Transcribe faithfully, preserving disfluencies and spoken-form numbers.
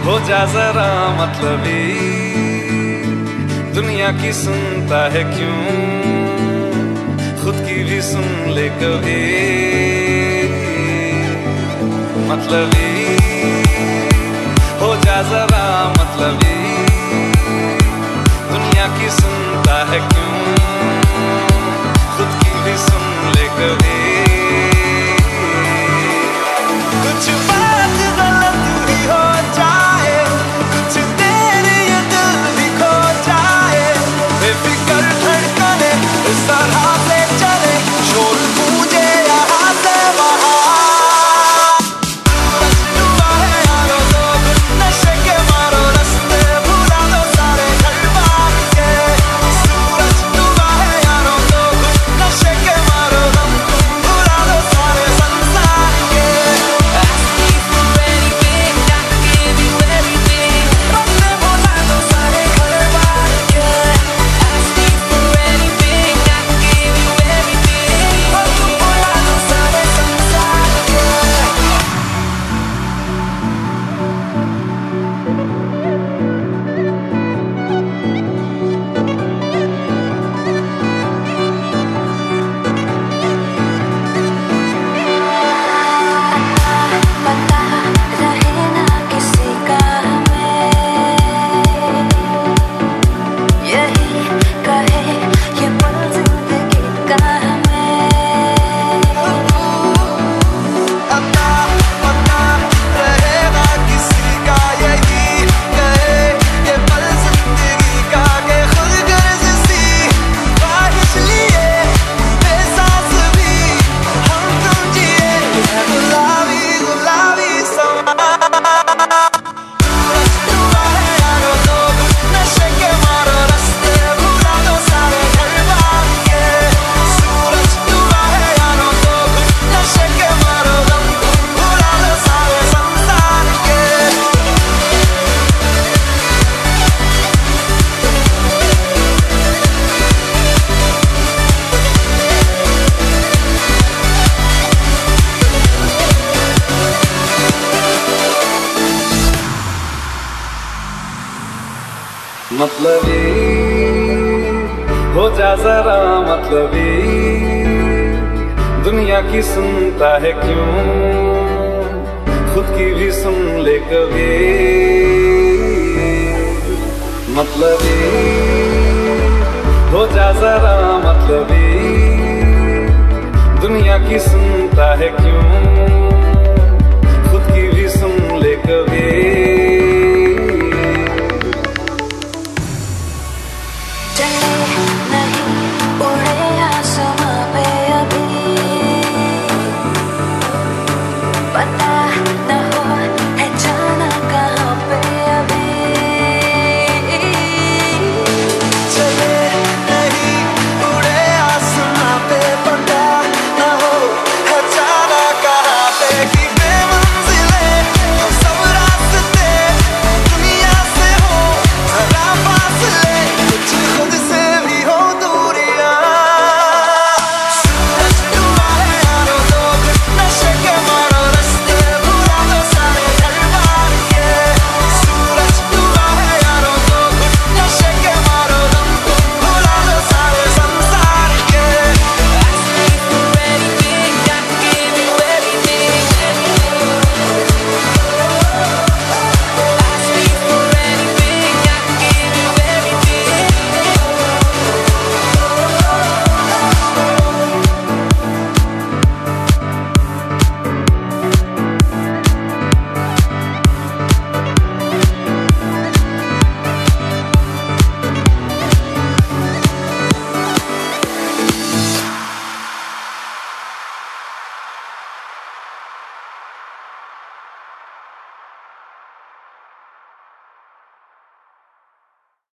हो जा जरा मतलबी, दुनिया की सुनता है क्यों, खुद की भी सुन ले कभी। मतलबी हो जा जरा मतलबी, दुनिया की सुनता है क्यों, खुद की भी सुन ले कभी। कुछ बात गलत भी हो जाए, कुछ देर ये दिल भी खो जाए, बेफिक्र धड़कने इस तरह से चले, शोर गूंजे यहाँ से वहाँ। डूबा है यारों लोग नशे के मारो रास्ते, भुला दो सारे घर बार के। सूरज डूबा है यारों लोग नशे के मारो गम, भुला दो सारे संसार के। मतलबी हो जा जरा मतलबी, दुनिया की सुनता है क्यों, खुद की भी सुन ले कभी। मतलबी हो जा जरा मतलबी, दुनिया की सुनता है क्यों,